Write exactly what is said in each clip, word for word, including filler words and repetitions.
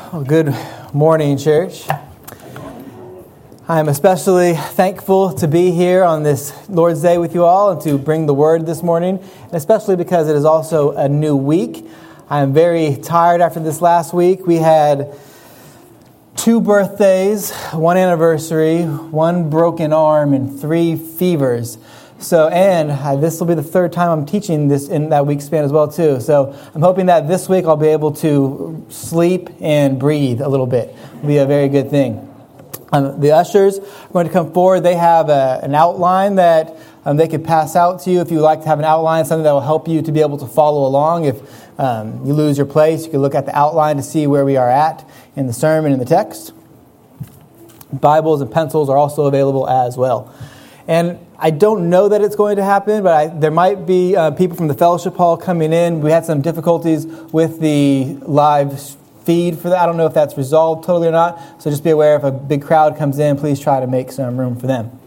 Well, good morning, church. I am especially thankful to be here on this Lord's Day with you all and to bring the word this morning, and especially because it is also a new week. I am very tired after this last week. We had two birthdays, one anniversary, one broken arm, and three fevers. So, and uh, this will be the third time I'm teaching this in that week span as well, too. So, I'm hoping that this week I'll be able to sleep and breathe a little bit. It'll be a very good thing. Um, the ushers are going to come forward. They have a, an outline that um, they could pass out to you if you would like to have an outline, something that will help you to be able to follow along. If um, you lose your place, you can look at the outline to see where we are at in the sermon and the text. Bibles and pencils are also available as well. And I don't know that it's going to happen, but I, there might be uh, people from the fellowship hall coming in. We had some difficulties with the live feed for that. I don't know if that's resolved totally or not. So just be aware if a big crowd comes in, please try to make some room for them.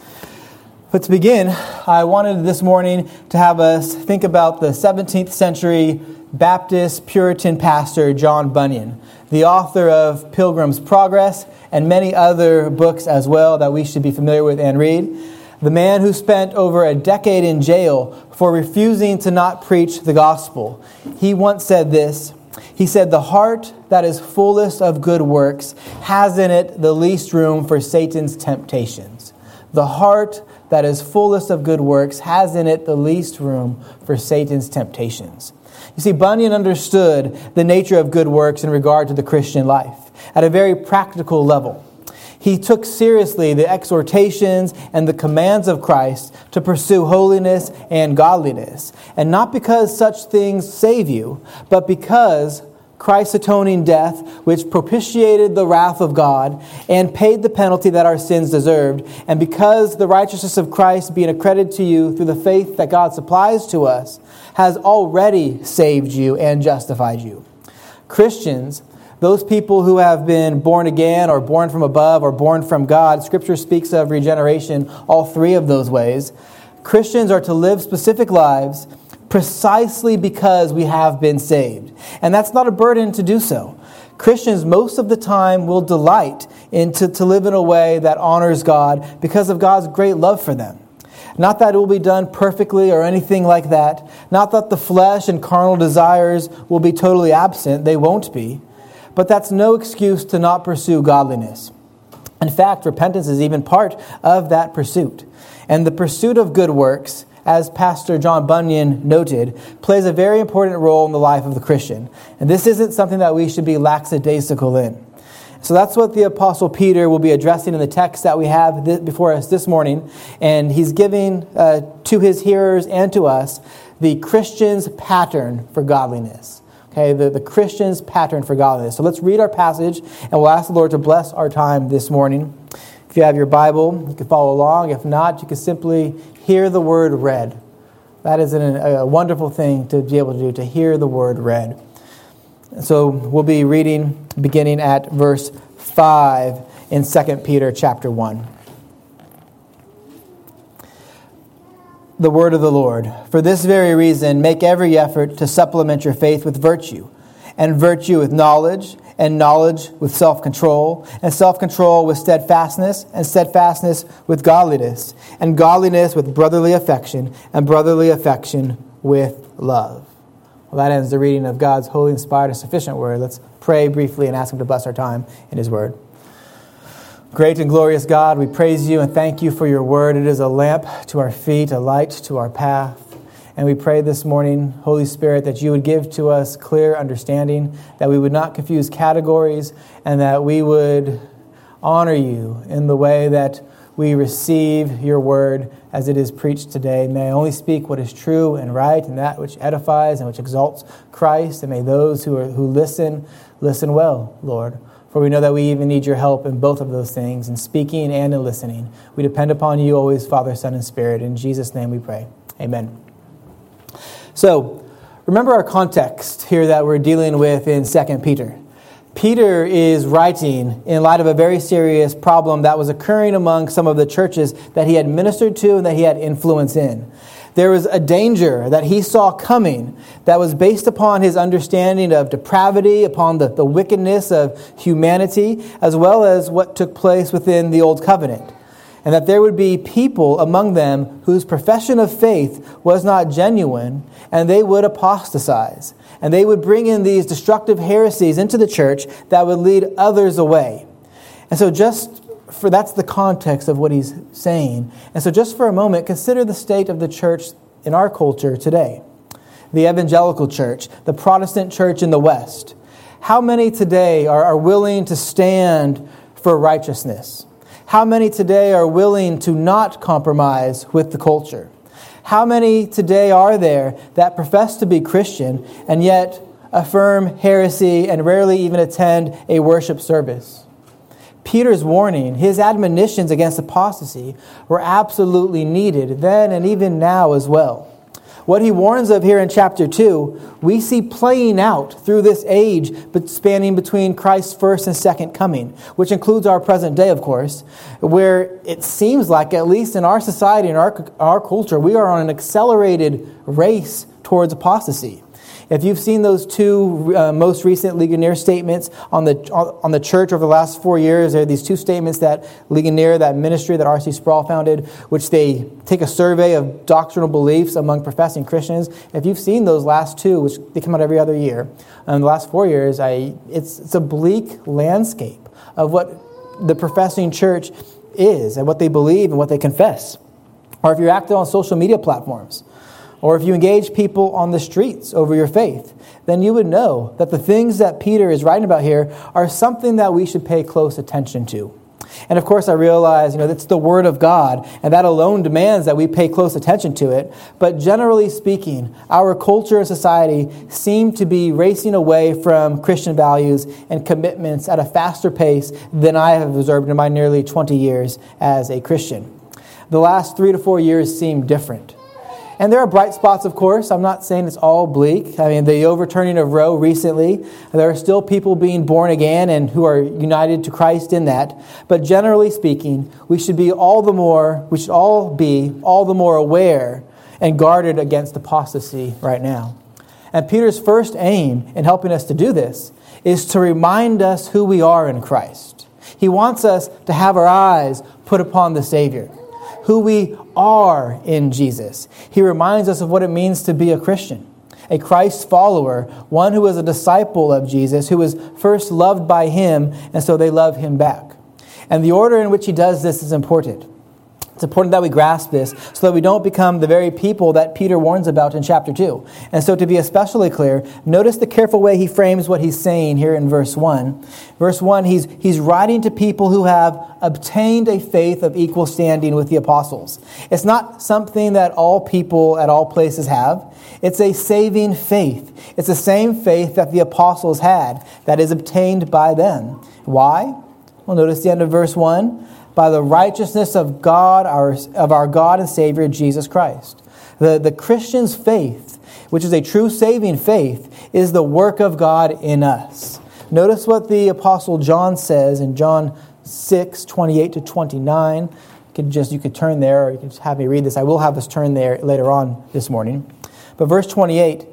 But to begin, I wanted this morning to have us think about the seventeenth century Baptist Puritan pastor John Bunyan, the author of Pilgrim's Progress and many other books as well that we should be familiar with and read. The man who spent over a decade in jail for refusing to not preach the gospel. He once said this. He said, "The heart that is fullest of good works has in it the least room for Satan's temptations." The heart that is fullest of good works has in it the least room for Satan's temptations. You see, Bunyan understood the nature of good works in regard to the Christian life at a very practical level. He took seriously the exhortations and the commands of Christ to pursue holiness and godliness. And not because such things save you, but because Christ's atoning death, which propitiated the wrath of God and paid the penalty that our sins deserved, and because the righteousness of Christ being accredited to you through the faith that God supplies to us, has already saved you and justified you. Christians, those people who have been born again or born from above or born from God, Scripture speaks of regeneration all three of those ways. Christians are to live specific lives precisely because we have been saved. And that's not a burden to do so. Christians most of the time will delight in to, to live in a way that honors God because of God's great love for them. Not that it will be done perfectly or anything like that. Not that the flesh and carnal desires will be totally absent. They won't be. But that's no excuse to not pursue godliness. In fact, repentance is even part of that pursuit. And the pursuit of good works, as Pastor John Bunyan noted, plays a very important role in the life of the Christian. And this isn't something that we should be lackadaisical in. So that's what the Apostle Peter will be addressing in the text that we have before us this morning. And he's giving uh, to his hearers and to us the Christian's pattern for godliness. Okay, the, the Christian's pattern for godliness. So let's read our passage, and we'll ask the Lord to bless our time this morning. If you have your Bible, you can follow along. If not, you can simply hear the word read. That is an, a wonderful thing to be able to do, to hear the word read. So we'll be reading beginning at verse five in Second Peter chapter one. The word of the Lord. "For this very reason, make every effort to supplement your faith with virtue, and virtue with knowledge, and knowledge with self-control, and self-control with steadfastness, and steadfastness with godliness, and godliness with brotherly affection, and brotherly affection with love." Well, that ends the reading of God's holy, inspired, and sufficient word. Let's pray briefly and ask Him to bless our time in His word. Great and glorious God, we praise you and thank you for your word. It is a lamp to our feet, a light to our path. And we pray this morning, Holy Spirit, that you would give to us clear understanding, that we would not confuse categories, and that we would honor you in the way that we receive your word as it is preached today. May I only speak what is true and right, and that which edifies and which exalts Christ. And may those who are, who listen, listen well, Lord. For we know that we even need your help in both of those things, in speaking and in listening. We depend upon you always, Father, Son, and Spirit. In Jesus' name we pray. Amen. So, remember our context here that we're dealing with in Second Peter. Peter is writing in light of a very serious problem that was occurring among some of the churches that he had ministered to and that he had influence in. There was a danger that he saw coming that was based upon his understanding of depravity, upon the, the wickedness of humanity, as well as what took place within the Old Covenant. And that there would be people among them whose profession of faith was not genuine, and they would apostatize. And they would bring in these destructive heresies into the church that would lead others away. And so just for that's the context of what he's saying. And so just for a moment, consider the state of the church in our culture today. The evangelical church, the Protestant church in the West. How many today are, are willing to stand for righteousness? How many today are willing to not compromise with the culture? How many today are there that profess to be Christian and yet affirm heresy and rarely even attend a worship service? Peter's warning, his admonitions against apostasy were absolutely needed then and even now as well. What he warns of here in chapter two, we see playing out through this age but spanning between Christ's first and second coming, which includes our present day, of course, where it seems like, at least in our society, in our, our culture, we are on an accelerated race towards apostasy. If you've seen those two uh, most recent Ligonier statements on the on the church over the last four years, there are these two statements that Ligonier, that ministry that R C Sproul founded, which they take a survey of doctrinal beliefs among professing Christians. If you've seen those last two, which they come out every other year, in the last four years, I it's it's a bleak landscape of what the professing church is and what they believe and what they confess. Or if you're active on social media platforms, or if you engage people on the streets over your faith, then you would know that the things that Peter is writing about here are something that we should pay close attention to. And of course, I realize, you know, that's the Word of God, and that alone demands that we pay close attention to it. But generally speaking, our culture and society seem to be racing away from Christian values and commitments at a faster pace than I have observed in my nearly twenty years as a Christian. The last three to four years seem different. And there are bright spots, of course. I'm not saying it's all bleak. I mean, the overturning of Roe recently, there are still people being born again and who are united to Christ in that. But generally speaking, we should be all the more, we should all be all the more aware and guarded against apostasy right now. And Peter's first aim in helping us to do this is to remind us who we are in Christ. He wants us to have our eyes put upon the Savior, who we are in Jesus. He reminds us of what it means to be a Christian, a Christ follower, one who is a disciple of Jesus, who was first loved by him, and so they love him back. And the order in which he does this is important. It's important that we grasp this so that we don't become the very people that Peter warns about in chapter two. And so to be especially clear, notice the careful way he frames what he's saying here in verse one. Verse one, he's, he's writing to people who have obtained a faith of equal standing with the apostles. It's not something that all people at all places have. It's a saving faith. It's the same faith that the apostles had that is obtained by them. Why? Well, notice the end of verse one. By the righteousness of God, our, of our God and Savior, Jesus Christ. The, the Christian's faith, which is a true saving faith, is the work of God in us. Notice what the Apostle John says in John six, twenty-eight to twenty-nine. You could just you could turn there, or you can just have me read this. I will have us turn there later on this morning. But verse twenty-eight,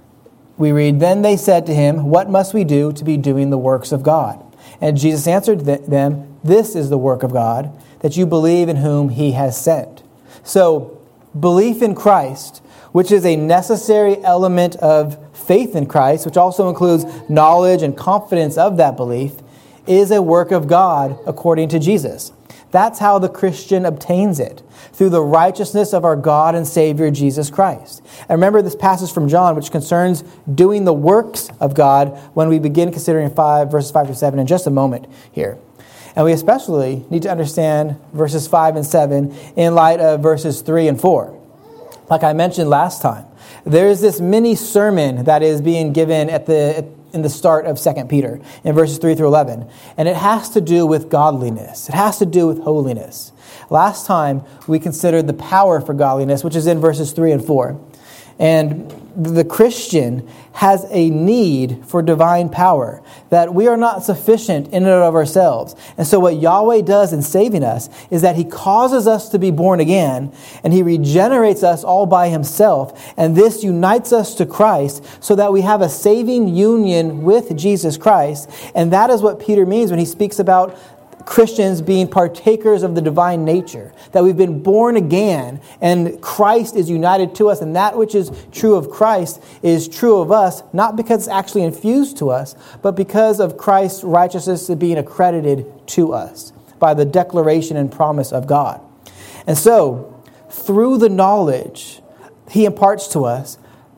we read, "Then they said to him, 'What must we do to be doing the works of God?' And Jesus answered them, 'This is the work of God, that you believe in whom he has sent.'" So, belief in Christ, which is a necessary element of faith in Christ, which also includes knowledge and confidence of that belief, is a work of God according to Jesus. That's how the Christian obtains it, through the righteousness of our God and Savior, Jesus Christ. And remember this passage from John, which concerns doing the works of God, when we begin considering five, verses five to seven in just a moment here. And we especially need to understand verses five and seven in light of verses three and four. Like I mentioned last time, there is this mini sermon that is being given at the in the start of Second Peter in verses three through eleven. And it has to do with godliness. It has to do with holiness. Last time we considered the power for godliness, which is in verses three and four. And the Christian has a need for divine power, that we are not sufficient in and of ourselves. And so what Yahweh does in saving us is that he causes us to be born again, and he regenerates us all by himself. And this unites us to Christ so that we have a saving union with Jesus Christ. And that is what Peter means when he speaks about Christians being partakers of the divine nature, that we've been born again and Christ is united to us, and that which is true of Christ is true of us, not because it's actually infused to us, but because of Christ's righteousness being accredited to us by the declaration and promise of God. And so, through the knowledge he imparts to us,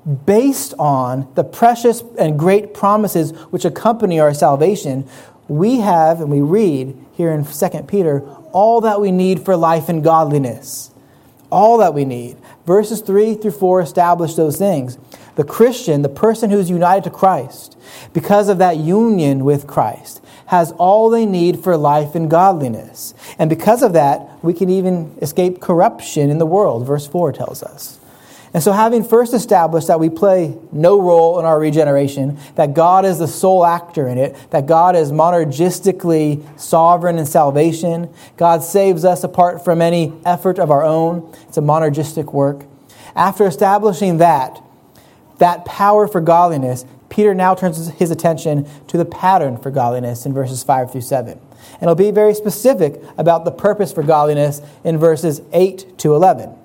based on the precious and great promises which accompany our salvation, we have, and we read here in Second Peter, all that we need for life and godliness. All that we need. Verses three through four establish those things. The Christian, the person who is united to Christ, because of that union with Christ, has all they need for life and godliness. And because of that, we can even escape corruption in the world, verse four tells us. And so having first established that we play no role in our regeneration, that God is the sole actor in it, that God is monergistically sovereign in salvation, God saves us apart from any effort of our own, it's a monergistic work. After establishing that, that power for godliness, Peter now turns his attention to the pattern for godliness in verses five through seven. And he'll be very specific about the purpose for godliness in verses eight to eleven.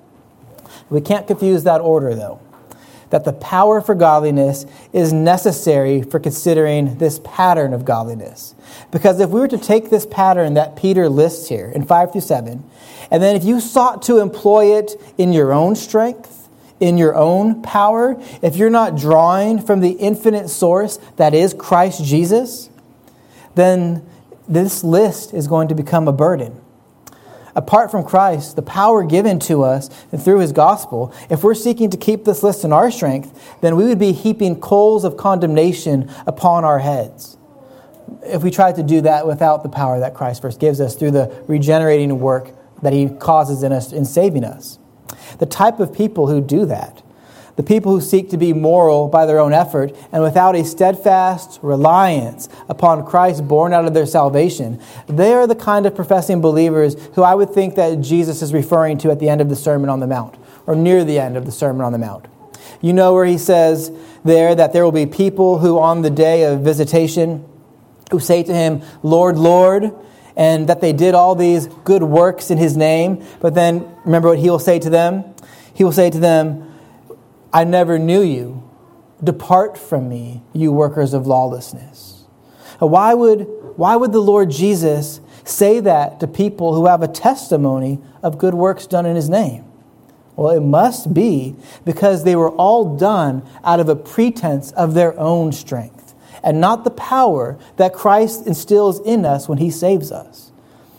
We can't confuse that order, though. That the power for godliness is necessary for considering this pattern of godliness. Because if we were to take this pattern that Peter lists here in five through seven, and then if you sought to employ it in your own strength, in your own power, if you're not drawing from the infinite source that is Christ Jesus, then this list is going to become a burden. Apart from Christ, the power given to us and through his gospel, if we're seeking to keep this list in our strength, then we would be heaping coals of condemnation upon our heads. If we tried to do that without the power that Christ first gives us through the regenerating work that he causes in us in saving us. The type of people who do that, the people who seek to be moral by their own effort and without a steadfast reliance upon Christ born out of their salvation, they are the kind of professing believers who I would think that Jesus is referring to at the end of the Sermon on the Mount, or near the end of the Sermon on the Mount. You know where he says there that there will be people who on the day of visitation who say to him, Lord, Lord, and that they did all these good works in his name. But then remember what he will say to them? He will say to them, I never knew you. Depart from me, you workers of lawlessness. Why would, why would the Lord Jesus say that to people who have a testimony of good works done in his name? Well, it must be because they were all done out of a pretense of their own strength and not the power that Christ instills in us when he saves us.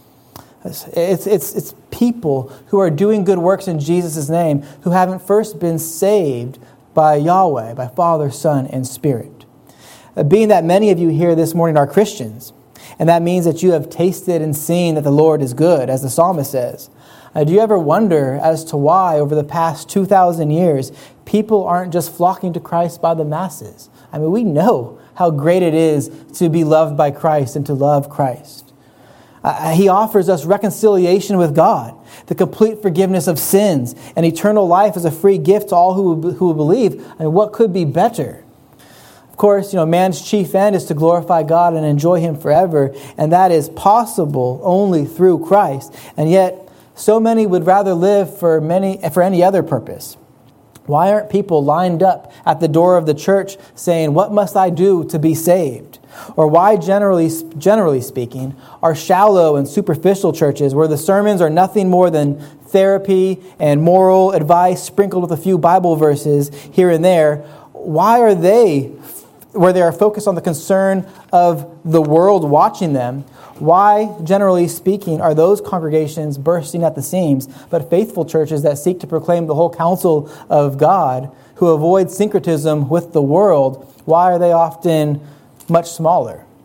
It's, it's, it's people who are doing good works in Jesus' name who haven't first been saved by Yahweh, by Father, Son, and Spirit. Being that many of you here this morning are Christians, and that means that you have tasted and seen that the Lord is good, as the psalmist says. Uh, do you ever wonder as to why over the past two thousand years people aren't just flocking to Christ by the masses? I mean, we know how great it is to be loved by Christ and to love Christ. Uh, he offers us reconciliation with God, the complete forgiveness of sins, and eternal life as a free gift to all who who believe. I mean, what could be better? Of course, you know, man's chief end is to glorify God and enjoy him forever, and that is possible only through Christ. And yet, so many would rather live for many for any other purpose. Why aren't people lined up at the door of the church saying, what must I do to be saved? Or why, generally generally speaking, are shallow and superficial churches where the sermons are nothing more than therapy and moral advice sprinkled with a few Bible verses here and there? Why are they, where they are focused on the concern of the world watching them, why, generally speaking, are those congregations bursting at the seams, but faithful churches that seek to proclaim the whole counsel of God, who avoid syncretism with the world, why are they often much smaller?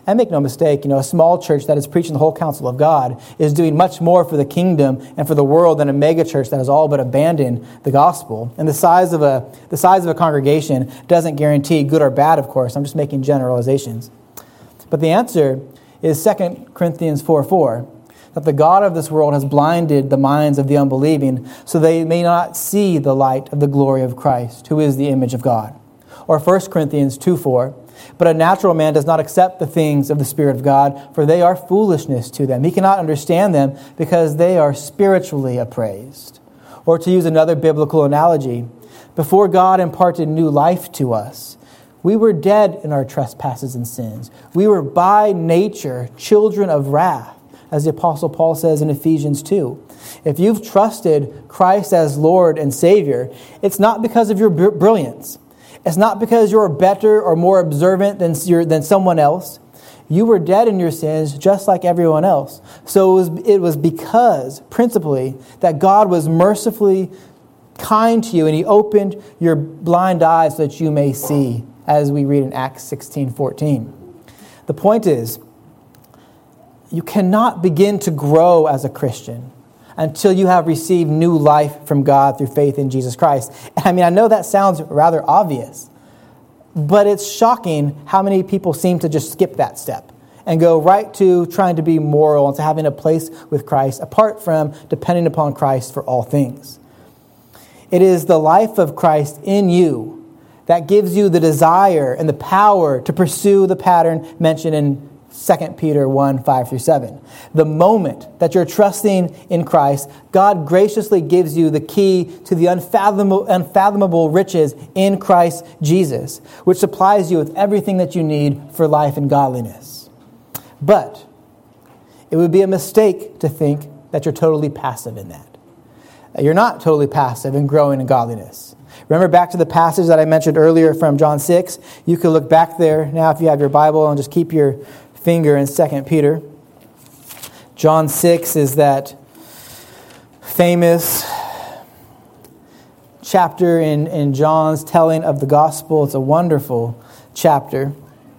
And make no mistake, you know, a small church that is preaching the whole counsel of God is doing much more for the kingdom and for the world than a mega church that has all but abandoned the gospel. And the size of a the size of a congregation doesn't guarantee good or bad, of course. I'm just making generalizations. But the answer is Second Corinthians four four, that the God of this world has blinded the minds of the unbelieving so they may not see the light of the glory of Christ, who is the image of God. Or First Corinthians two four, but a natural man does not accept the things of the Spirit of God, for they are foolishness to them. He cannot understand them because they are spiritually appraised. Or to use another biblical analogy, before God imparted new life to us, we were dead in our trespasses and sins. We were by nature children of wrath, as the Apostle Paul says in Ephesians two. If you've trusted Christ as Lord and Savior, it's not because of your brilliance. It's not because you're better or more observant than, than someone else. You were dead in your sins just like everyone else. So it was, it was because, principally, that God was mercifully kind to you and He opened your blind eyes so that you may see, as we read in Acts sixteen fourteen. The point is, you cannot begin to grow as a Christian until you have received new life from God through faith in Jesus Christ. I mean, I know that sounds rather obvious, but it's shocking how many people seem to just skip that step and go right to trying to be moral and to having a place with Christ, apart from depending upon Christ for all things. It is the life of Christ in you that gives you the desire and the power to pursue the pattern mentioned in Second Peter one, five through seven. The moment that you're trusting in Christ, God graciously gives you the key to the unfathomable, unfathomable riches in Christ Jesus, which supplies you with everything that you need for life and godliness. But it would be a mistake to think that you're totally passive in that. You're not totally passive in growing in godliness. Remember back to the passage that I mentioned earlier from John six? You can look back there now if you have your Bible and just keep your finger in Second Peter. John six is that famous chapter in, in John's telling of the gospel. It's a wonderful chapter.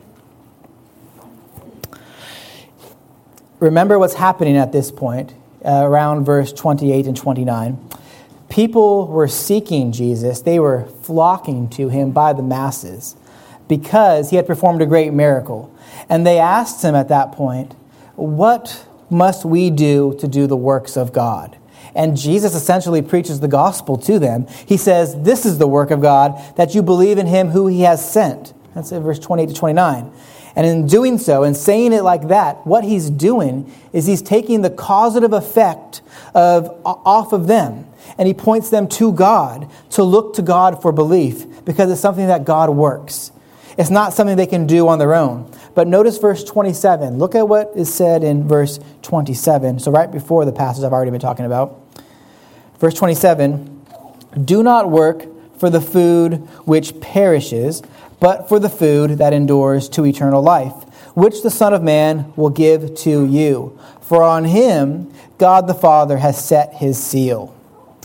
Remember what's happening at this point, uh, around verse twenty-eight and twenty-nine. People were seeking Jesus. They were flocking to Him by the masses because He had performed a great miracle. And they asked Him at that point, what must we do to do the works of God? And Jesus essentially preaches the gospel to them. He says, this is the work of God, that you believe in Him who He has sent. That's in verse twenty-eight to twenty-nine. And in doing so, and saying it like that, what He's doing is He's taking the causative effect of off of them. And He points them to God, to look to God for belief, because it's something that God works. It's not something they can do on their own. But notice verse twenty-seven. Look at what is said in verse twenty-seven. So right before the passage I've already been talking about. Verse twenty-seven. Do not work for the food which perishes, but for the food that endures to eternal life, which the Son of Man will give to you. For on Him God the Father has set His seal.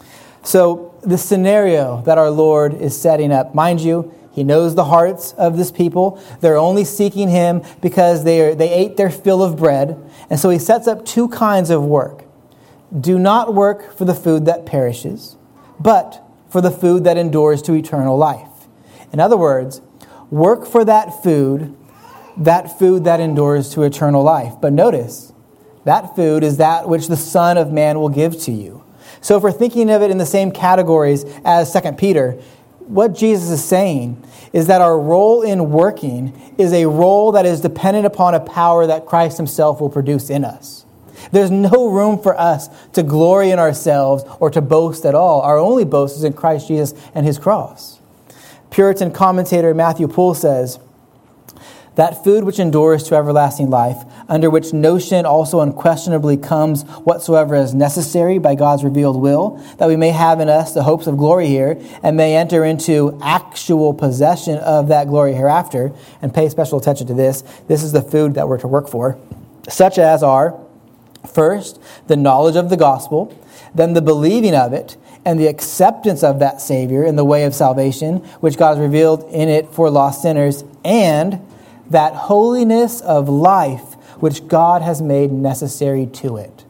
So the scenario that our Lord is setting up, mind you, He knows the hearts of this people. They're only seeking Him because they are, they ate their fill of bread. And so He sets up two kinds of work. Do not work for the food that perishes, but for the food that endures to eternal life. In other words, work for that food, that food that endures to eternal life. But notice, that food is that which the Son of Man will give to you. So if we're thinking of it in the same categories as Second Peter, what Jesus is saying is that our role in working is a role that is dependent upon a power that Christ Himself will produce in us. There's no room for us to glory in ourselves or to boast at all. Our only boast is in Christ Jesus and His cross. Puritan commentator Matthew Poole says, that food which endures to everlasting life, under which notion also unquestionably comes whatsoever is necessary by God's revealed will, that we may have in us the hopes of glory here, and may enter into actual possession of that glory hereafter. And pay special attention to this. This is the food that we're to work for, such as are, first, the knowledge of the gospel, then the believing of it, and the acceptance of that Savior in the way of salvation, which God has revealed in it for lost sinners, and that holiness of life which God has made necessary to it.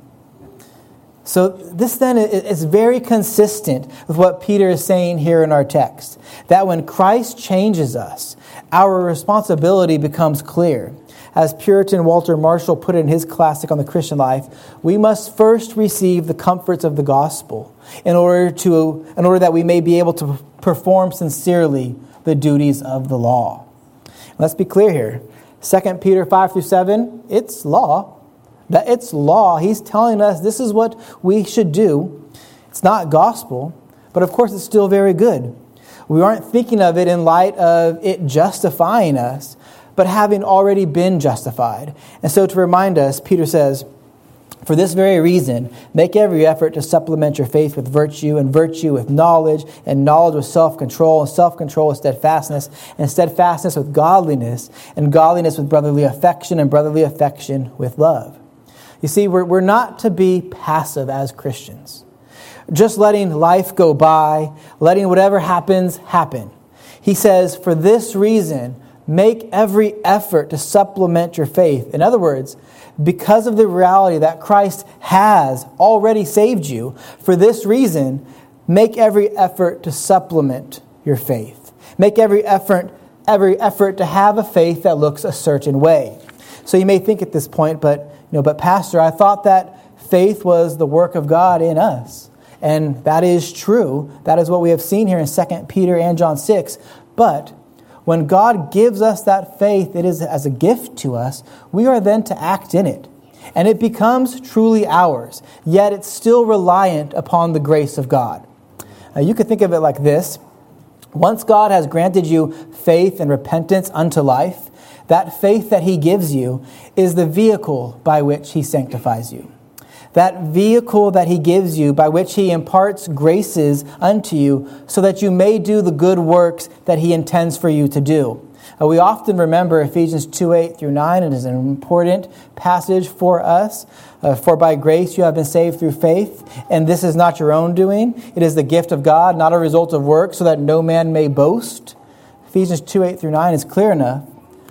So this then is very consistent with what Peter is saying here in our text, that when Christ changes us, our responsibility becomes clear. As Puritan Walter Marshall put it in his classic on the Christian life, we must first receive the comforts of the gospel in order to, in order that we may be able to perform sincerely the duties of the law. Let's be clear here. Second Peter five through seven, it's law. That it's law. He's telling us this is what we should do. It's not gospel, but of course it's still very good. We aren't thinking of it in light of it justifying us, but having already been justified. And so to remind us, Peter says, for this very reason, make every effort to supplement your faith with virtue, and virtue with knowledge, and knowledge with self-control, and self-control with steadfastness, and steadfastness with godliness, and godliness with brotherly affection, and brotherly affection with love. You see, we're, we're not to be passive as Christians. Just letting life go by, letting whatever happens, happen. He says, for this reason, make every effort to supplement your faith. In other words, because of the reality that Christ has already saved you, for this reason, make every effort to supplement your faith. Make every effort, every effort to have a faith that looks a certain way. So you may think at this point, but you know, but Pastor, I thought that faith was the work of God in us. And that is true. That is what we have seen here in Second Peter and John six. But when God gives us that faith, it is as a gift to us, we are then to act in it. And it becomes truly ours, yet it's still reliant upon the grace of God. Now, you could think of it like this. Once God has granted you faith and repentance unto life, that faith that he gives you is the vehicle by which he sanctifies you. That vehicle that he gives you by which he imparts graces unto you so that you may do the good works that he intends for you to do. Uh, we often remember Ephesians two, eight through nine. It is an important passage for us. Uh, for by grace you have been saved through faith, and this is not your own doing. It is the gift of God, not a result of works, so that no man may boast. Ephesians two, eight through nine is clear enough.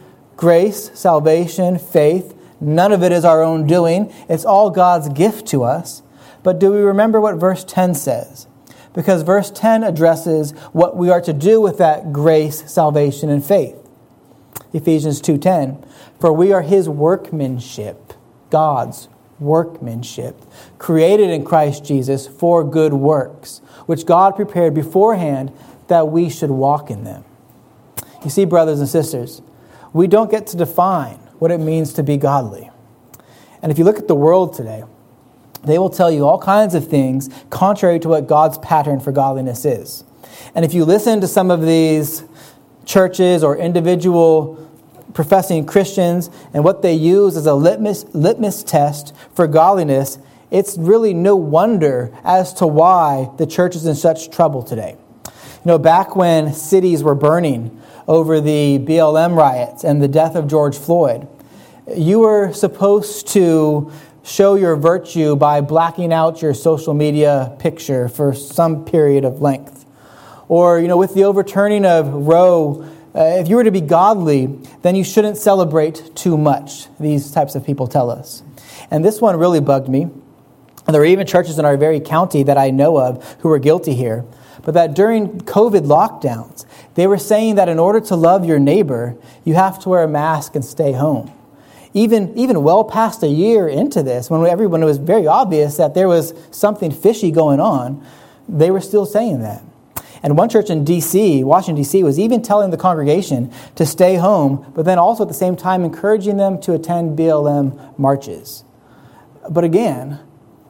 Grace, salvation, faith, none of it is our own doing. It's all God's gift to us. But do we remember what verse ten says? Because verse ten addresses what we are to do with that grace, salvation, and faith. Ephesians two ten, for we are his workmanship, God's workmanship, created in Christ Jesus for good works, which God prepared beforehand that we should walk in them. You see, brothers and sisters, we don't get to define what it means to be godly. And if you look at the world today, they will tell you all kinds of things contrary to what God's pattern for godliness is. And if you listen to some of these churches or individual professing Christians and what they use as a litmus, litmus test for godliness, it's really no wonder as to why the church is in such trouble today. You know, back when cities were burning over the B L M riots and the death of George Floyd, you were supposed to show your virtue by blacking out your social media picture for some period of length. Or, you know, with the overturning of Roe, uh, if you were to be godly, then you shouldn't celebrate too much, these types of people tell us. And this one really bugged me. And there are even churches in our very county that I know of who were guilty here. But that during COVID lockdowns, they were saying that in order to love your neighbor, you have to wear a mask and stay home. Even, even well past a year into this, when everyone was very obvious that there was something fishy going on, they were still saying that. And one church in D C, Washington, D C, was even telling the congregation to stay home, but then also at the same time encouraging them to attend B L M marches. But again,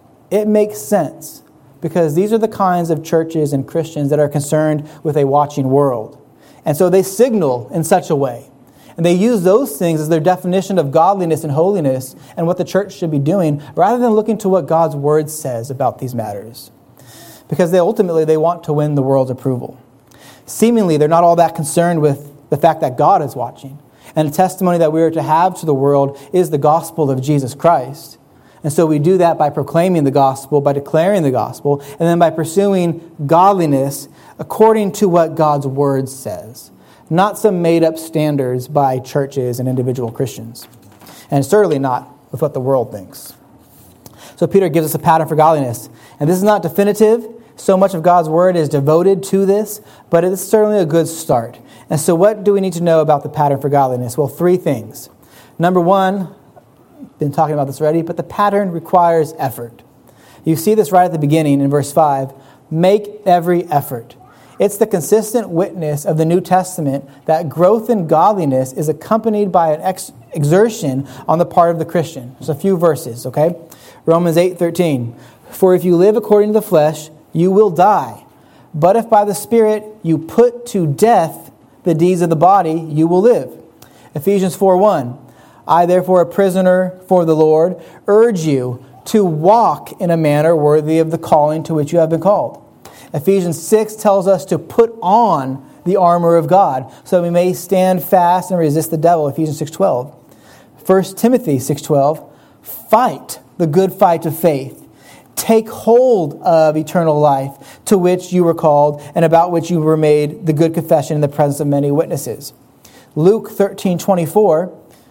it makes sense, because these are the kinds of churches and Christians that are concerned with a watching world. And so they signal in such a way. And they use those things as their definition of godliness and holiness and what the church should be doing, rather than looking to what God's word says about these matters. Because they ultimately, they want to win the world's approval. Seemingly, they're not all that concerned with the fact that God is watching. And the testimony that we are to have to the world is the gospel of Jesus Christ. And so we do that by proclaiming the gospel, by declaring the gospel, and then by pursuing godliness according to what God's word says. not some made-up standards by churches and individual Christians, and certainly not with what the world thinks. So Peter gives us a pattern for godliness, and this is not definitive. So much of God's word is devoted to this, but it's certainly a good start. And so what do we need to know about the pattern for godliness? Well, three things. Number one, been talking about this already, but the pattern requires effort. You see this right at the beginning in verse five. Make every effort. It's the consistent witness of the New Testament that growth in godliness is accompanied by an ex- exertion on the part of the Christian. There's a few verses, okay? Romans eight thirteen. For if you live according to the flesh, you will die. But if by the Spirit you put to death the deeds of the body, you will live. Ephesians four one. I, therefore, a prisoner for the Lord, urge you to walk in a manner worthy of the calling to which you have been called. Ephesians six tells us to put on the armor of God so we may stand fast and resist the devil. Ephesians six twelve. First Timothy six twelve. Fight the good fight of faith. Take hold of eternal life to which you were called and about which you were made the good confession in the presence of many witnesses. Luke thirteen twenty-four.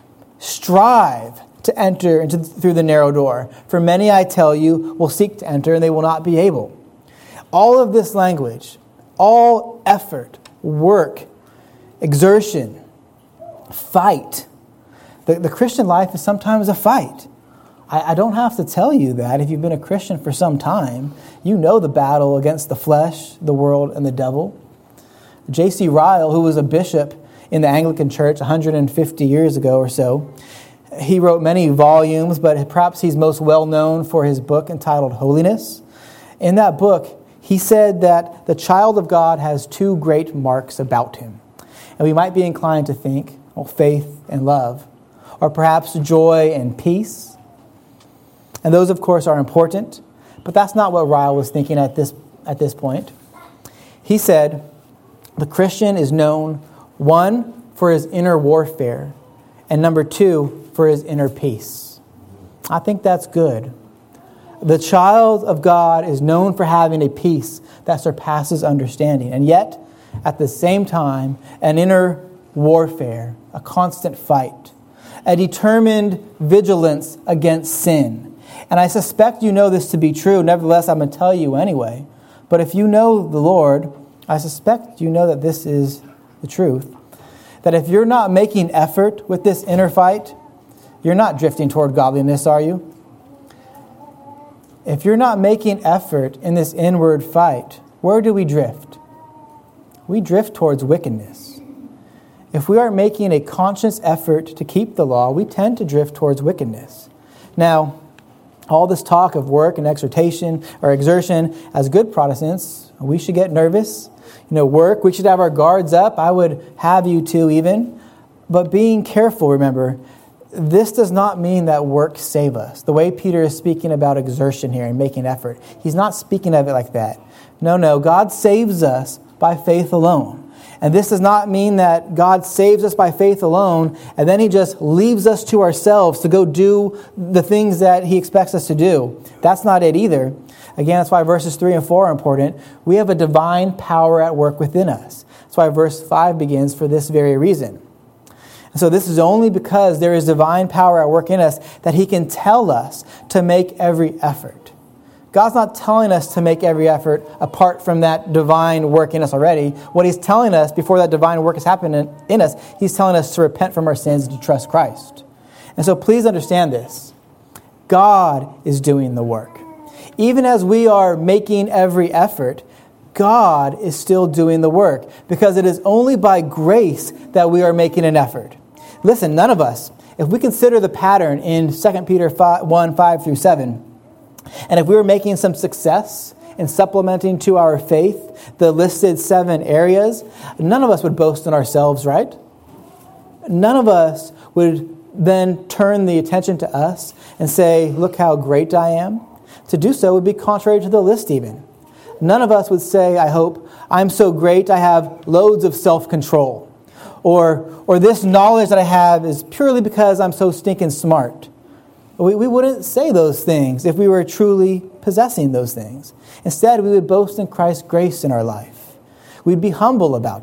Strive to enter into through the narrow door. For many, I tell you, will seek to enter and they will not be able. All of this language, all effort, work, exertion, fight. The, the Christian life is sometimes a fight. I, I don't have to tell you that. If you've been a Christian for some time, you know the battle against the flesh, the world, and the devil. J C Ryle, who was a bishop in the Anglican Church one hundred fifty years ago or so, he wrote many volumes, but perhaps he's most well known for his book entitled Holiness. In that book, he said that the child of God has two great marks about him. And we might be inclined to think, well, faith and love, or perhaps joy and peace. And those, of course, are important, but that's not what Ryle was thinking at this, at this point. He said, the Christian is known, one, for his inner warfare, and number two, for his inner peace. I think that's good. The child of God is known for having a peace that surpasses understanding, and yet, at the same time, an inner warfare, a constant fight, a determined vigilance against sin. And I suspect you know this to be true. Nevertheless, I'm going to tell you anyway. But if you know the Lord, I suspect you know that this is the truth. That if you're not making effort with this inner fight, you're not drifting toward godliness, are you? If you're not making effort in this inward fight, where do we drift? We drift towards wickedness. If we aren't making a conscious effort to keep the law, we tend to drift towards wickedness. Now, all this talk of work and exhortation or exertion, as good Protestants, we should get nervous. You know, work, we should have our guards up. I would have you too even. But being careful, remember, this does not mean that work save us. The way Peter is speaking about exertion here and making effort, he's not speaking of it like that. No, no, God saves us by faith alone. And this does not mean that God saves us by faith alone and then he just leaves us to ourselves to go do the things that he expects us to do. That's not it either. Again, that's why verses three and four are important. We have a divine power at work within us. That's why verse five begins for this very reason. And so this is only because there is divine power at work in us that he can tell us to make every effort. God's not telling us to make every effort apart from that divine work in us already. What he's telling us before that divine work has happened in us, he's telling us to repent from our sins and to trust Christ. And so please understand this. God is doing the work. Even as we are making every effort, God is still doing the work because it is only by grace that we are making an effort. Listen, none of us, if we consider the pattern in Second Peter one, five through seven, and if we were making some success in supplementing to our faith the listed seven areas, none of us would boast in ourselves, right? None of us would then turn the attention to us and say, look how great I am. To do so would be contrary to the list even. None of us would say, I hope, I'm so great I have loads of self-control. Or, or this knowledge that I have is purely because I'm so stinking smart. We, we wouldn't say those things if we were truly possessing those things. Instead, we would boast in Christ's grace in our life. We'd be humble about it.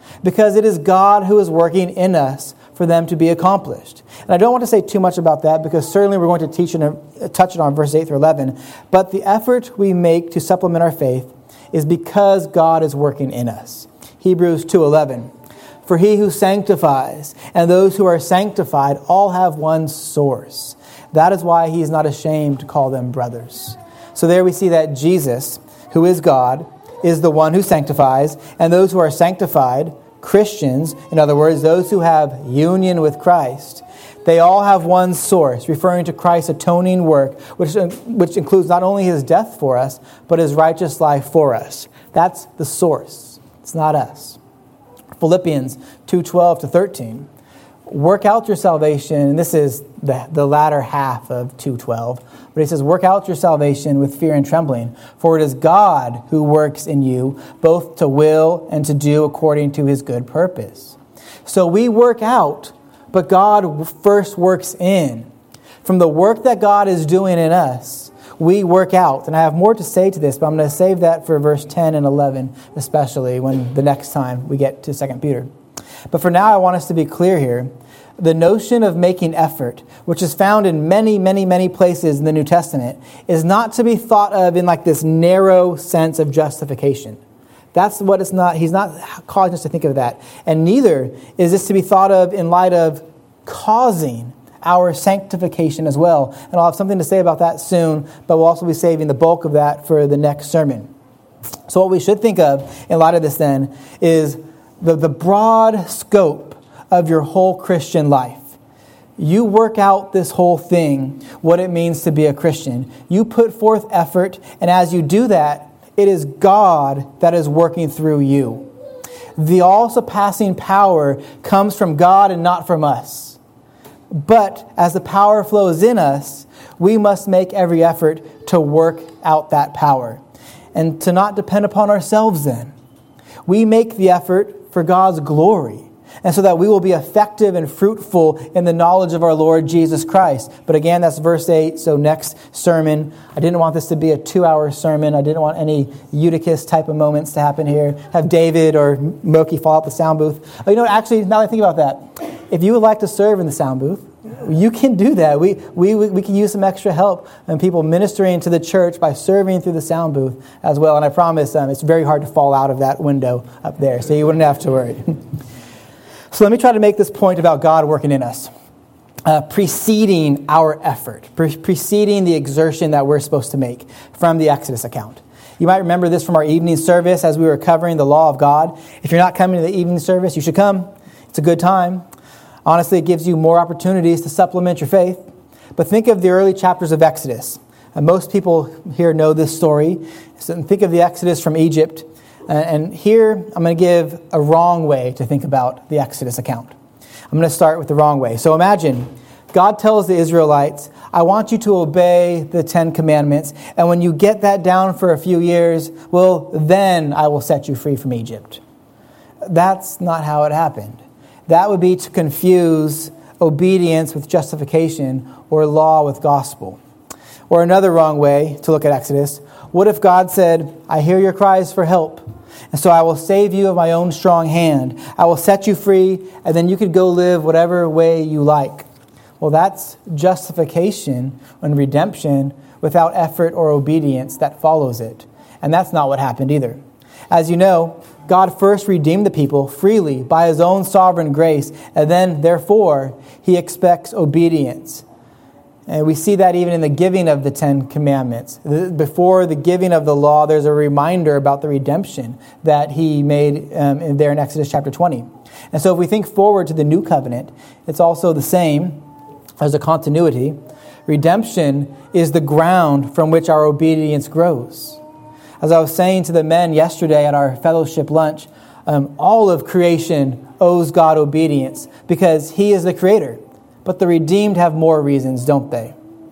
because it is God who is working in us for them to be accomplished. And I don't want to say too much about that because certainly we're going to teach and touch it on verses eight through eleven. But the effort we make to supplement our faith is because God is working in us. Hebrews two eleven. For he who sanctifies and those who are sanctified all have one source. That is why he is not ashamed to call them brothers. So there we see that Jesus, who is God, is the one who sanctifies, and those who are sanctified, Christians, in other words, those who have union with Christ, they all have one source, referring to Christ's atoning work, which, which includes not only his death for us, but his righteous life for us. That's the source. It's not us. Philippians two twelve to thirteen. Work out your salvation, and this is the, the latter half of two twelve. But he says, work out your salvation with fear and trembling, for it is God who works in you, both to will and to do according to his good purpose. So we work out, but God first works in. From the work that God is doing in us, we work out. And I have more to say to this, but I'm going to save that for verse ten and eleven, especially when the next time we get to Second Peter. But for now, I want us to be clear here. The notion of making effort, which is found in many, many, many places in the New Testament, is not to be thought of in like this narrow sense of justification. That's what it's not. He's not calling us to think of that. And neither is this to be thought of in light of causing our sanctification as well. And I'll have something to say about that soon, but we'll also be saving the bulk of that for the next sermon. So what we should think of in light of this then is the, the broad scope of your whole Christian life. You work out this whole thing, what it means to be a Christian. You put forth effort, and as you do that, it is God that is working through you. The all-surpassing power comes from God and not from us. But as the power flows in us, we must make every effort to work out that power and to not depend upon ourselves then. We make the effort for God's glory, and so that we will be effective and fruitful in the knowledge of our Lord Jesus Christ. But again, that's verse eight, so next sermon. I didn't want this to be a two-hour sermon. I didn't want any Eutychus type of moments to happen here. Have David or Moki fall out the sound booth. Oh, you know what, actually, now that I think about that, if you would like to serve in the sound booth, you can do that. We, we, we can use some extra help and people ministering to the church by serving through the sound booth as well. And I promise um, it's very hard to fall out of that window up there, so you wouldn't have to worry. So let me try to make this point about God working in us, uh, preceding our effort, pre- preceding the exertion that we're supposed to make from the Exodus account. You might remember this from our evening service as we were covering the law of God. If you're not coming to the evening service, you should come. It's a good time. Honestly, it gives you more opportunities to supplement your faith. But think of the early chapters of Exodus. And most people here know this story. So think of the Exodus from Egypt. And here, I'm going to give a wrong way to think about the Exodus account. I'm going to start with the wrong way. So imagine, God tells the Israelites, I want you to obey the Ten Commandments, and when you get that down for a few years, well, then I will set you free from Egypt. That's not how it happened. That would be to confuse obedience with justification or law with gospel. Or another wrong way to look at Exodus, what if God said, I hear your cries for help, and so I will save you of my own strong hand. I will set you free, and then you could go live whatever way you like. Well, that's justification and redemption without effort or obedience that follows it. And that's not what happened either. As you know, God first redeemed the people freely by his own sovereign grace, and then, therefore, he expects obedience. And we see that even in the giving of the Ten Commandments. Before the giving of the law, there's a reminder about the redemption that he made um, in there in Exodus chapter twenty. And so if we think forward to the New Covenant, it's also the same as a continuity. Redemption is the ground from which our obedience grows. As I was saying to the men yesterday at our fellowship lunch, um, all of creation owes God obedience because he is the creator. But the redeemed have more reasons, don't they?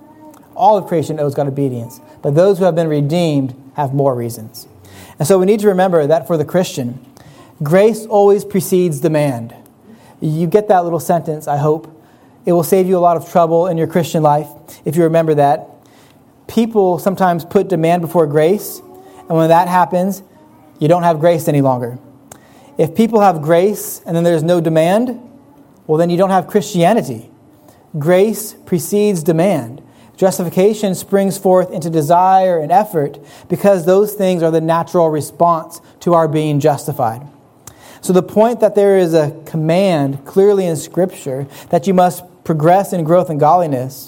All of creation owes God obedience. But those who have been redeemed have more reasons. And so we need to remember that for the Christian, grace always precedes demand. You get that little sentence, I hope. It will save you a lot of trouble in your Christian life if you remember that. People sometimes put demand before grace, and when that happens, you don't have grace any longer. If people have grace and then there's no demand, well, then you don't have Christianity. Grace precedes demand. Justification springs forth into desire and effort because those things are the natural response to our being justified. So the point that there is a command clearly in Scripture that you must progress in growth and godliness,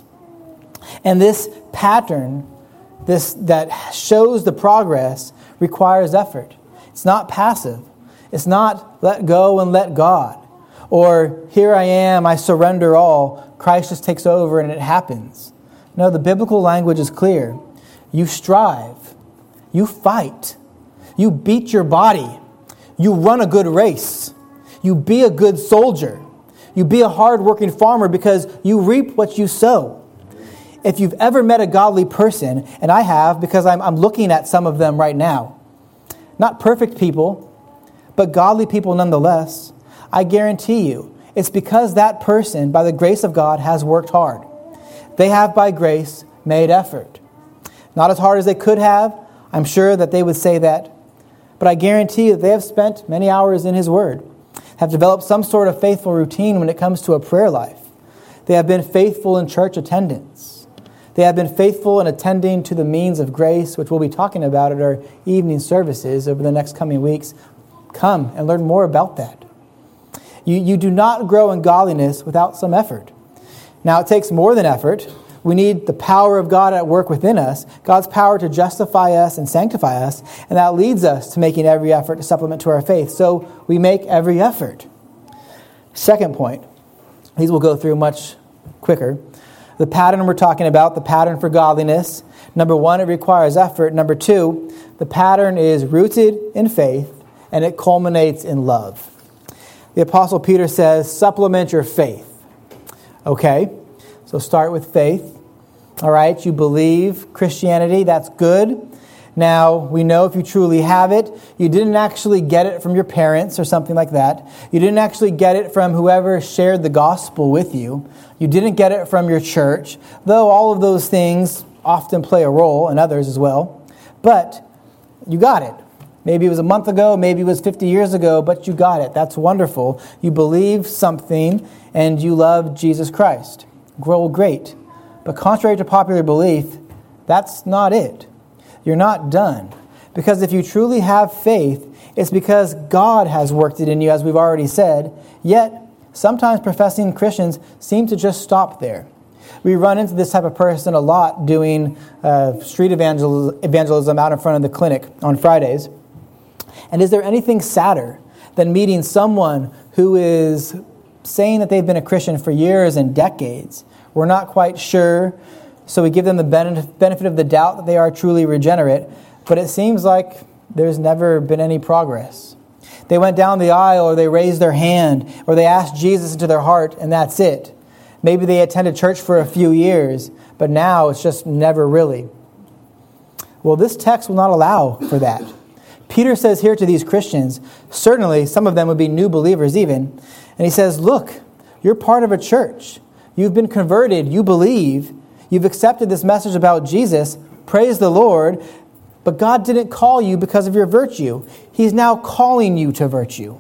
and this pattern, this that shows the progress, requires effort. It's not passive. It's not let go and let God. Or here I am, I surrender all. Christ just takes over and it happens. No, the biblical language is clear. You strive. You fight. You beat your body. You run a good race. You be a good soldier. You be a hard-working farmer because you reap what you sow. If you've ever met a godly person, and I have because I'm, I'm looking at some of them right now, not perfect people, but godly people nonetheless, I guarantee you, it's because that person, by the grace of God, has worked hard. They have, by grace, made effort. Not as hard as they could have. I'm sure that they would say that. But I guarantee that they have spent many hours in His Word, have developed some sort of faithful routine when it comes to a prayer life. They have been faithful in church attendance. They have been faithful in attending to the means of grace, which we'll be talking about at our evening services over the next coming weeks. Come and learn more about that. You, you do not grow in godliness without some effort. Now, it takes more than effort. We need the power of God at work within us, God's power to justify us and sanctify us, and that leads us to making every effort to supplement to our faith. So we make every effort. Second point, these will go through much quicker. The pattern we're talking about, the pattern for godliness. Number one, it requires effort. Number two, the pattern is rooted in faith, and it culminates in love. The Apostle Peter says, supplement your faith. Okay, so start with faith. All right, you believe Christianity, that's good. Now, we know if you truly have it, you didn't actually get it from your parents or something like that. You didn't actually get it from whoever shared the gospel with you. You didn't get it from your church, though all of those things often play a role, and others as well. But you got it. Maybe it was a month ago, maybe it was fifty years ago, but you got it. That's wonderful. You believe something and you love Jesus Christ. Grow great. But contrary to popular belief, that's not it. You're not done. Because if you truly have faith, it's because God has worked it in you, as we've already said. Yet, sometimes professing Christians seem to just stop there. We run into this type of person a lot doing uh, street evangel- evangelism out in front of the clinic on Fridays. And is there anything sadder than meeting someone who is saying that they've been a Christian for years and decades? We're not quite sure, so we give them the benefit of the doubt that they are truly regenerate, but it seems like there's never been any progress. They went down the aisle, or they raised their hand, or they asked Jesus into their heart, and that's it. Maybe they attended church for a few years, but now it's just never really. Well, this text will not allow for that. Peter says here to these Christians, certainly some of them would be new believers even, and he says, look, you're part of a church. You've been converted. You believe. You've accepted this message about Jesus. Praise the Lord. But God didn't call you because of your virtue. He's now calling you to virtue.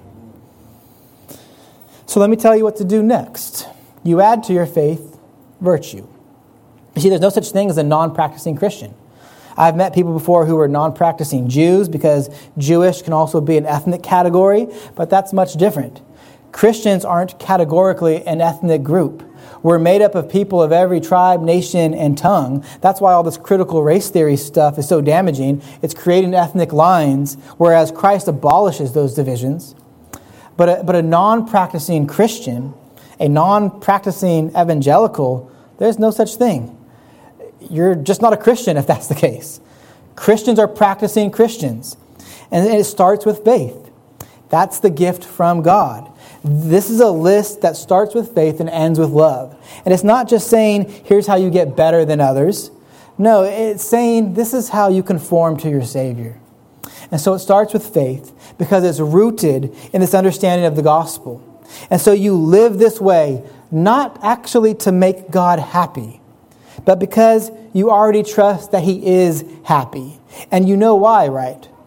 So let me tell you what to do next. You add to your faith virtue. You see, there's no such thing as a non-practicing Christian. I've met people before who are non-practicing Jews because Jewish can also be an ethnic category, but that's much different. Christians aren't categorically an ethnic group. We're made up of people of every tribe, nation, and tongue. That's why all this critical race theory stuff is so damaging. It's creating ethnic lines, whereas Christ abolishes those divisions. But a, but a non-practicing Christian, a non-practicing evangelical, there's no such thing. You're just not a Christian if that's the case. Christians are practicing Christians. And it starts with faith. That's the gift from God. This is a list that starts with faith and ends with love. And it's not just saying, here's how you get better than others. No, it's saying this is how you conform to your Savior. And so it starts with faith because it's rooted in this understanding of the gospel. And so you live this way, not actually to make God happy, but because you already trust that He is happy. And you know why, right?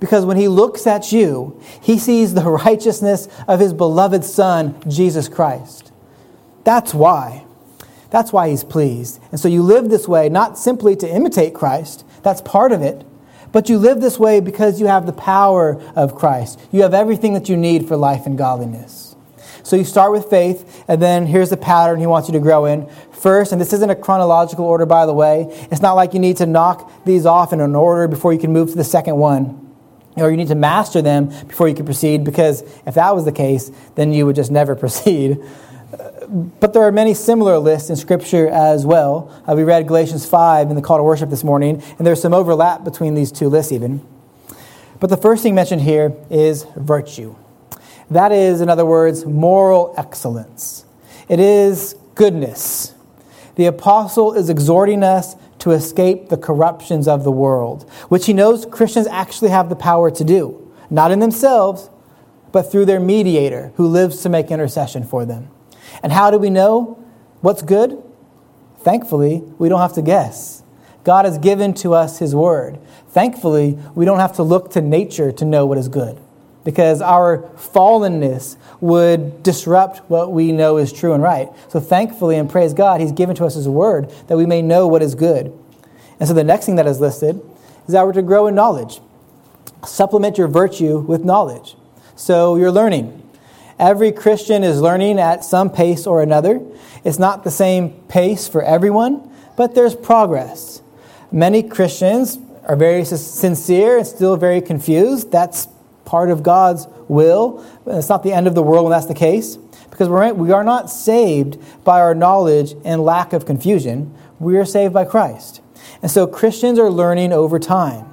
Because when he looks at you, he sees the righteousness of his beloved Son, Jesus Christ. That's why. That's why he's pleased. And so you live this way, not simply to imitate Christ. That's part of it. But you live this way because you have the power of Christ. You have everything that you need for life and godliness. So you start with faith, and then here's the pattern he wants you to grow in. First, and this isn't a chronological order, by the way. It's not like you need to knock these off in an order before you can move to the second one. Or you need to master them before you can proceed, because if that was the case, then you would just never proceed. But there are many similar lists in Scripture as well. Uh, we read Galatians five in the call to worship this morning, and there's some overlap between these two lists even. But the first thing mentioned here is virtue. That is, in other words, moral excellence. It is goodness. The apostle is exhorting us to escape the corruptions of the world, which he knows Christians actually have the power to do, not in themselves, but through their mediator who lives to make intercession for them. And how do we know what's good? Thankfully, we don't have to guess. God has given to us his word. Thankfully, we don't have to look to nature to know what is good, because our fallenness would disrupt what we know is true and right. So thankfully, and praise God, he's given to us his word that we may know what is good. And so the next thing that is listed is that we're to grow in knowledge. Supplement your virtue with knowledge. So you're learning. Every Christian is learning at some pace or another. It's not the same pace for everyone, but there's progress. Many Christians are very sincere and still very confused. That's part of God's will. It's not the end of the world when that's the case, because we are not saved by our knowledge and lack of confusion. We are saved by Christ. And so Christians are learning over time.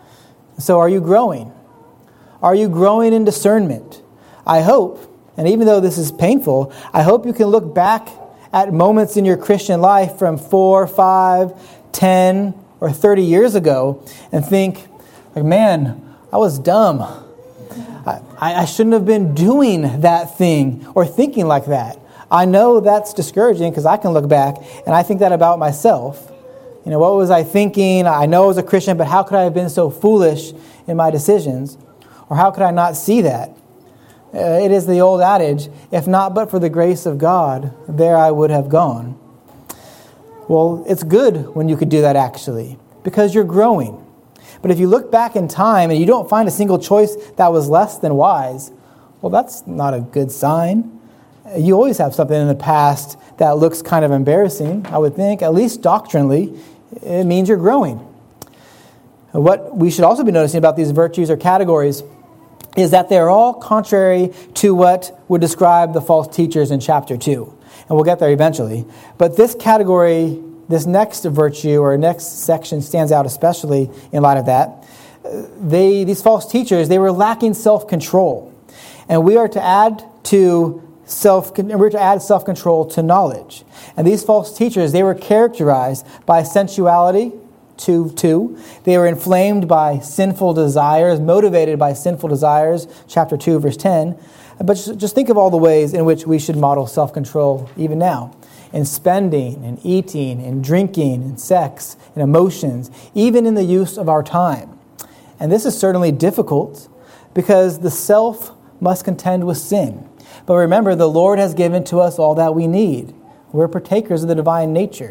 So are you growing? Are you growing in discernment? I hope, and even though this is painful, I hope you can look back at moments in your Christian life from four, five, ten, or thirty years ago and think, like, man, I was dumb. I, I shouldn't have been doing that thing or thinking like that. I know that's discouraging because I can look back and I think that about myself. You know, what was I thinking? I know I was a Christian, but how could I have been so foolish in my decisions? Or how could I not see that? Uh, it is the old adage, if not but for the grace of God, there I would have gone. Well, it's good when you could do that actually, because you're growing. But if you look back in time and you don't find a single choice that was less than wise, well, that's not a good sign. You always have something in the past that looks kind of embarrassing, I would think, at least doctrinally. It means you're growing. What we should also be noticing about these virtues or categories is that they're all contrary to what would describe the false teachers in chapter two. And we'll get there eventually. But this category, this next virtue or next section stands out especially in light of that. They, these false teachers, they were lacking self-control. And we are to add to self we're to add self-control to knowledge. And these false teachers, they were characterized by sensuality, two, two. They were inflamed by sinful desires, motivated by sinful desires, chapter two, verse ten. But just think of all the ways in which we should model self-control even now. In spending, in eating, in drinking, in sex, in emotions, even in the use of our time. And this is certainly difficult because the self must contend with sin. But remember, the Lord has given to us all that we need. We're partakers of the divine nature.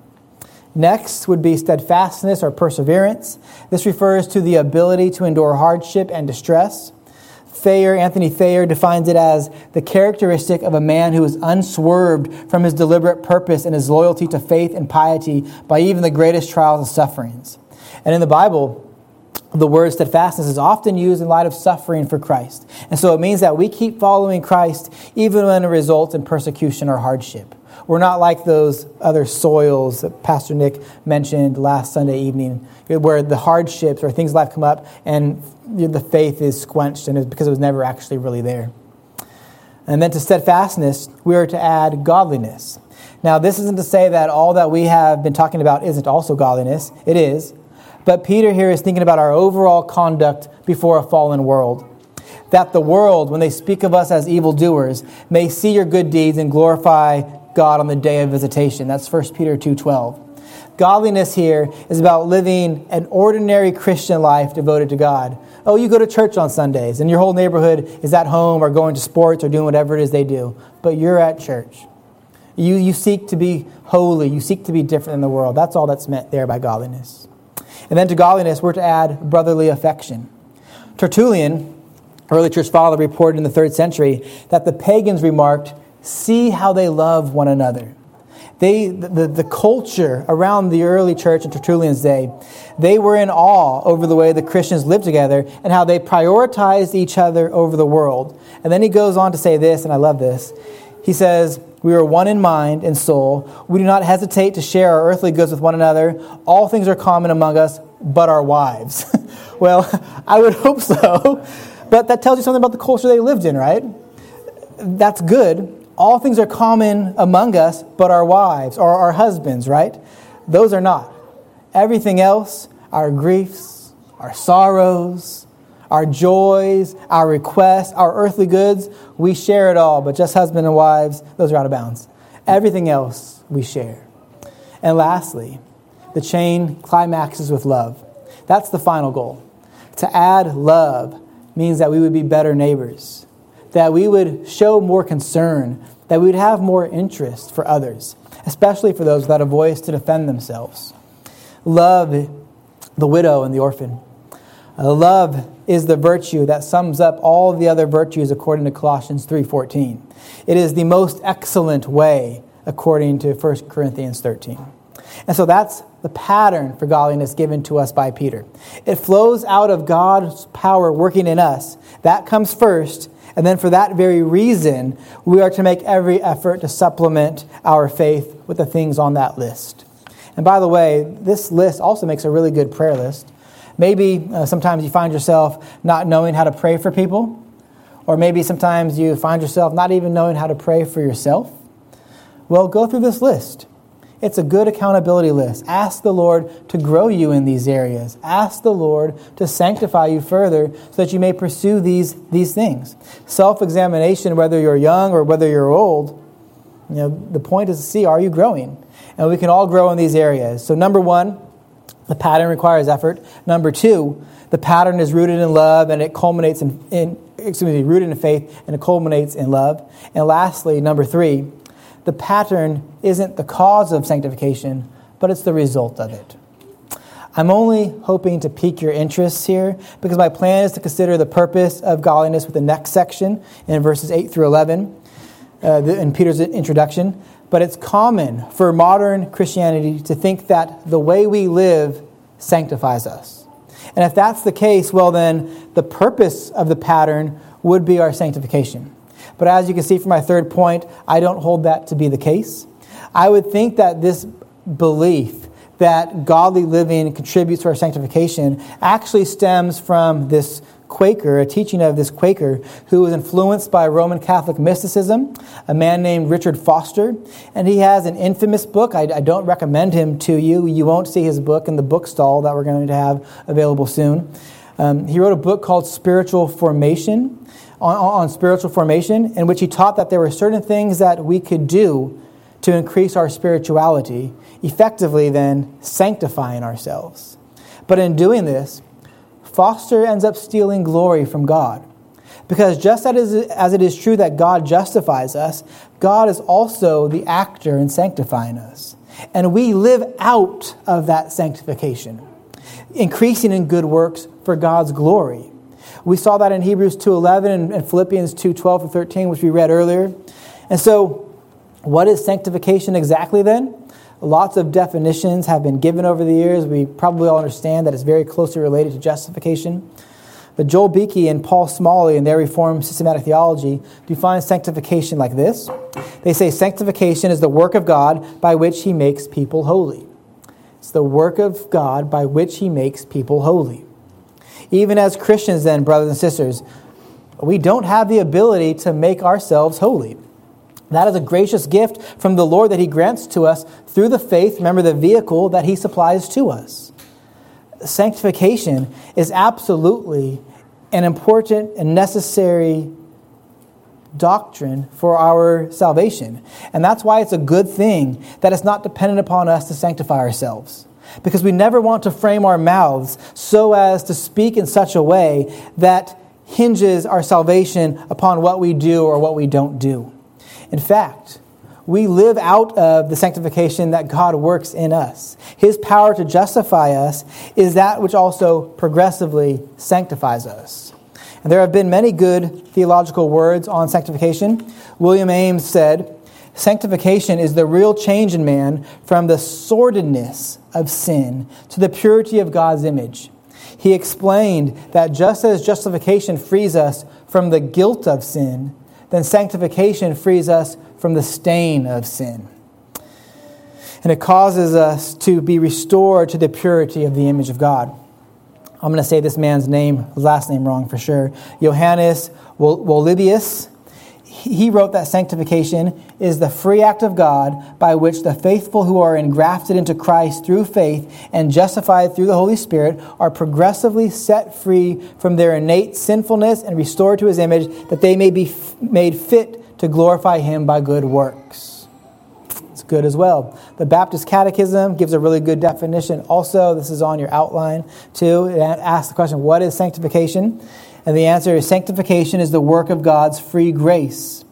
Next would be steadfastness or perseverance. This refers to the ability to endure hardship and distress. Thayer, Anthony Thayer defines it as the characteristic of a man who is unswerved from his deliberate purpose and his loyalty to faith and piety by even the greatest trials and sufferings. And in the Bible, the word steadfastness is often used in light of suffering for Christ. And so it means that we keep following Christ even when it results in persecution or hardship. We're not like those other soils that Pastor Nick mentioned last Sunday evening, where the hardships or things in life come up and the faith is squenched and it's because it was never actually really there. And then to steadfastness, we are to add godliness. Now, this isn't to say that all that we have been talking about isn't also godliness. It is. But Peter here is thinking about our overall conduct before a fallen world. That the world, when they speak of us as evildoers, may see your good deeds and glorify God on the day of visitation. That's First Peter two twelve. Godliness here is about living an ordinary Christian life devoted to God. Oh, you go to church on Sundays, and your whole neighborhood is at home or going to sports or doing whatever it is they do. But you're at church. You, you seek to be holy. You seek to be different than the world. That's all that's meant there by godliness. And then to godliness, we're to add brotherly affection. Tertullian, early church father, reported in the third century that the pagans remarked, "See how they love one another." They, the, the culture around the early church in Tertullian's day, they were in awe over the way the Christians lived together and how they prioritized each other over the world. And then he goes on to say this, and I love this. He says, "We are one in mind and soul. We do not hesitate to share our earthly goods with one another. All things are common among us, but our wives." Well, I would hope so. But that tells you something about the culture they lived in, right? That's good. All things are common among us, but our wives, or our husbands, right? Those are not. Everything else, our griefs, our sorrows, our joys, our requests, our earthly goods, we share it all. But just husband and wives, those are out of bounds. Everything else we share. And lastly, the chain climaxes with love. That's the final goal. To add love means that we would be better neighbors, that we would show more concern, that we would have more interest for others, especially for those without a voice to defend themselves. Love the widow and the orphan. Uh, love is the virtue that sums up all the other virtues according to Colossians three fourteen. It is the most excellent way according to First Corinthians thirteen. And so that's the pattern for godliness given to us by Peter. It flows out of God's power working in us. That comes first. And then for that very reason, we are to make every effort to supplement our faith with the things on that list. And by the way, this list also makes a really good prayer list. Maybe uh, sometimes you find yourself not knowing how to pray for people. Or maybe sometimes you find yourself not even knowing how to pray for yourself. Well, go through this list. It's a good accountability list. Ask the Lord to grow you in these areas. Ask the Lord to sanctify you further so that you may pursue these, these things. Self-examination, whether you're young or whether you're old, you know, the point is to see, are you growing? And we can all grow in these areas. So number one, the pattern requires effort. Number two, the pattern is rooted in love and it culminates in, in excuse me, rooted in faith and it culminates in love. And lastly, number three, the pattern isn't the cause of sanctification, but it's the result of it. I'm only hoping to pique your interest here because my plan is to consider the purpose of godliness with the next section in verses eight through eleven uh, in Peter's introduction. But it's common for modern Christianity to think that the way we live sanctifies us. And if that's the case, well then the purpose of the pattern would be our sanctification. But as you can see from my third point, I don't hold that to be the case. I would think that this belief that godly living contributes to our sanctification actually stems from this Quaker, a teaching of this Quaker who was influenced by Roman Catholic mysticism, a man named Richard Foster. And he has an infamous book. I, I don't recommend him to you. You won't see his book in the bookstall that we're going to have available soon. Um, he wrote a book called Spiritual Formation. On, on spiritual formation, in which he taught that there were certain things that we could do to increase our spirituality, effectively then sanctifying ourselves. But in doing this, Foster ends up stealing glory from God. Because just as it is true that God justifies us, God is also the actor in sanctifying us. And we live out of that sanctification, increasing in good works for God's glory. We saw that in Hebrews two eleven and Philippians two twelve and thirteen, which we read earlier. And so, what is sanctification exactly then? Lots of definitions have been given over the years. We probably all understand that it's very closely related to justification. But Joel Beeke and Paul Smalley in their Reformed Systematic Theology define sanctification like this. They say sanctification is the work of God by which he makes people holy. It's the work of God by which he makes people holy. Even as Christians then, brothers and sisters, we don't have the ability to make ourselves holy. That is a gracious gift from the Lord that he grants to us through the faith, remember the vehicle that he supplies to us. Sanctification is absolutely an important and necessary doctrine for our salvation. And that's why it's a good thing that it's not dependent upon us to sanctify ourselves. Because we never want to frame our mouths so as to speak in such a way that hinges our salvation upon what we do or what we don't do. In fact, we live out of the sanctification that God works in us. His power to justify us is that which also progressively sanctifies us. And there have been many good theological words on sanctification. William Ames said, "Sanctification is the real change in man from the sordidness of sin to the purity of God's image." He explained that just as justification frees us from the guilt of sin, then sanctification frees us from the stain of sin. And it causes us to be restored to the purity of the image of God. I'm going to say this man's name, last name wrong for sure. Johannes Wollibius. He wrote that sanctification is the free act of God by which the faithful who are engrafted into Christ through faith and justified through the Holy Spirit are progressively set free from their innate sinfulness and restored to His image, that they may be f- made fit to glorify Him by good works. It's good as well. The Baptist Catechism gives a really good definition also. This is on your outline too. It asks the question, what is sanctification? And the answer is, sanctification is the work of God's free grace.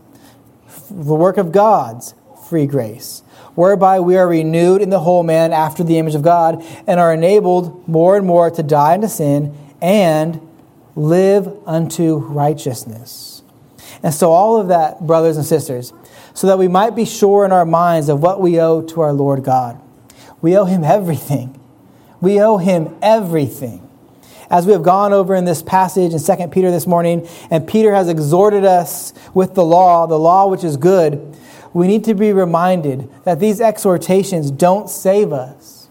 The work of God's free grace, whereby we are renewed in the whole man after the image of God and are enabled more and more to die unto sin and live unto righteousness. And so all of that, brothers and sisters, so that we might be sure in our minds of what we owe to our Lord God. We owe Him everything. We owe Him everything. As we have gone over in this passage in Second Peter this morning, and Peter has exhorted us with the law, the law which is good, we need to be reminded that these exhortations don't save us,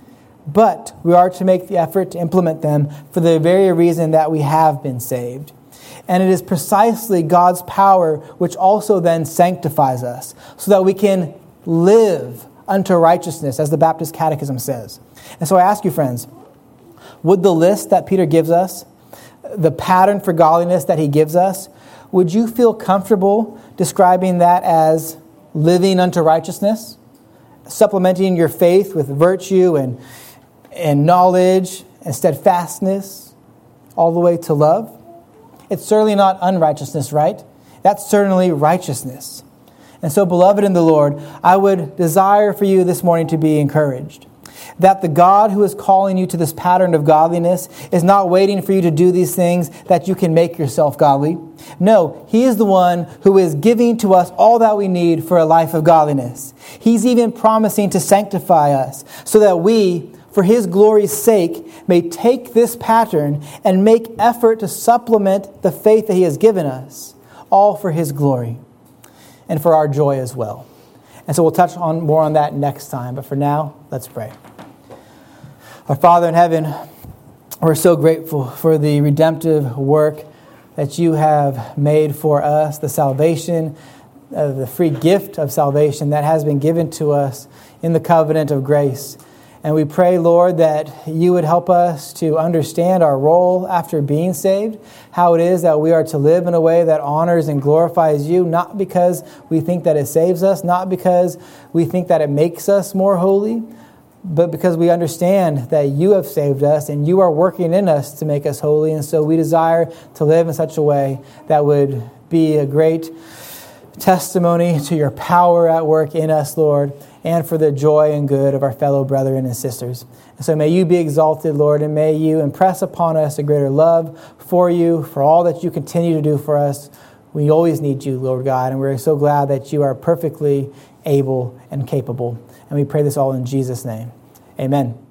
but we are to make the effort to implement them for the very reason that we have been saved. And it is precisely God's power which also then sanctifies us, so that we can live unto righteousness, as the Baptist Catechism says. And so I ask you, friends, would the list that Peter gives us, the pattern for godliness that he gives us, would you feel comfortable describing that as living unto righteousness, supplementing your faith with virtue and, and knowledge and steadfastness all the way to love? It's certainly not unrighteousness, right? That's certainly righteousness. And so, beloved in the Lord, I would desire for you this morning to be encouraged that the God who is calling you to this pattern of godliness is not waiting for you to do these things that you can make yourself godly. No, He is the one who is giving to us all that we need for a life of godliness. He's even promising to sanctify us so that we, for His glory's sake, may take this pattern and make effort to supplement the faith that He has given us, all for His glory and for our joy as well. And so we'll touch on more on that next time. But for now, let's pray. Our Father in heaven, we're so grateful for the redemptive work that You have made for us, the salvation, uh, the free gift of salvation that has been given to us in the covenant of grace. And we pray, Lord, that You would help us to understand our role after being saved, how it is that we are to live in a way that honors and glorifies You, not because we think that it saves us, not because we think that it makes us more holy, but because we understand that You have saved us and You are working in us to make us holy. And so we desire to live in such a way that would be a great testimony to Your power at work in us, Lord, and for the joy and good of our fellow brethren and sisters. And so may You be exalted, Lord, and may You impress upon us a greater love for You, for all that You continue to do for us. We always need You, Lord God, and we're so glad that You are perfectly able and capable. And we pray this all in Jesus' name. Amen.